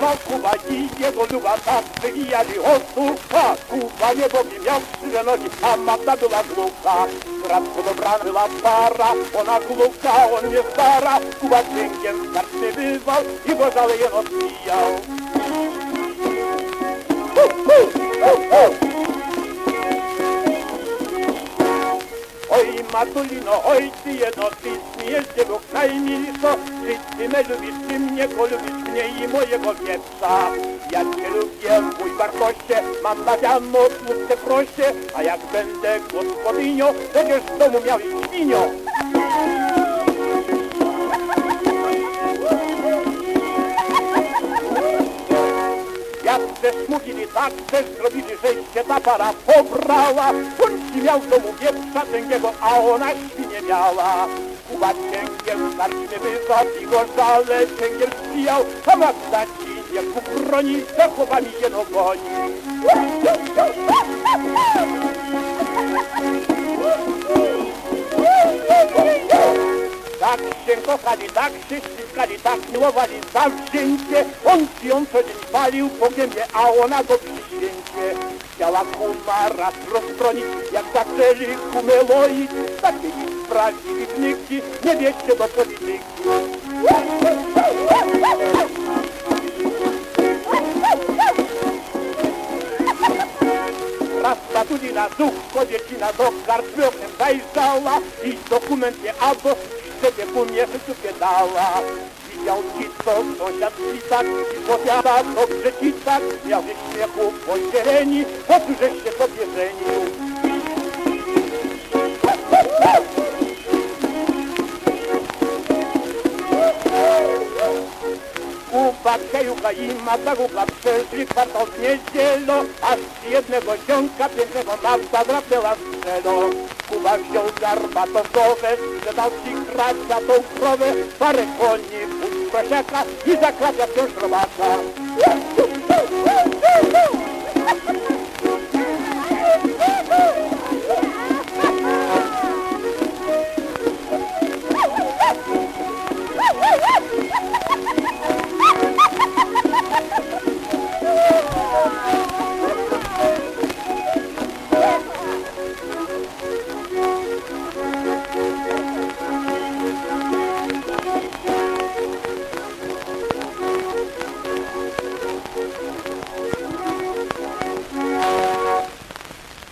Kuba i jego luba tak przybijali od słucha. Kuba nie bogi miał krzywe nogi, a Magda była głucha. Bratku dobrana była para, ona głucha, on nie stara. Kuba dźwiękiem starczy bywał i go żaleje odbijał. Oj matulino, oj ty jedno, ty śmiejecie Bóg najmilszo. Ty me lubisz, ty mnie polubisz, mnie i mojego wieprza. Ja cię lubię, mój Bartosie, mam na wiano smutne prosie. A jak będę gospodynią, będziesz w domu miał i świnio. Jak żeś mówili tak, żeś zrobili, żeś się ta para pobrała. On ci miał w domu wieprza tęgiego, a ona świnie miała. Kuba cięgiem starczy wyzwał i go żale cięgiel spijał. A Magda ci nie broni, za chłopami się dogoni. Tak się kochali, tak się ściskali, tak miłowali zawzięcie. On ci ją co dzień palił po gębie, a ona go przy święcie. Chciała kuma raz rozstronić, jak zaczęli kumeloić. Takich prawdziwych nigdy nie wieście do polityki. Raz Batulina duchko dziecina do karczmy oknem zajrzała i dokumenty albo sobie pomierzyć dała. Widział ci to sąsiad tak i powiada dobrze ci tak. Miał ze śmiechu poździeleni, po tu żeś się sobie żenił. Kuba, Kejucha i Madagucha przeszli kwartał w niedzielę, aż z jednego ciągka pięknego Magda drapnęła strzelą. Kuba wziął garbatowę, sprzedał ci kracia tą krowę, parę koni, pół prosiaka i zaklapia wciąż robaka.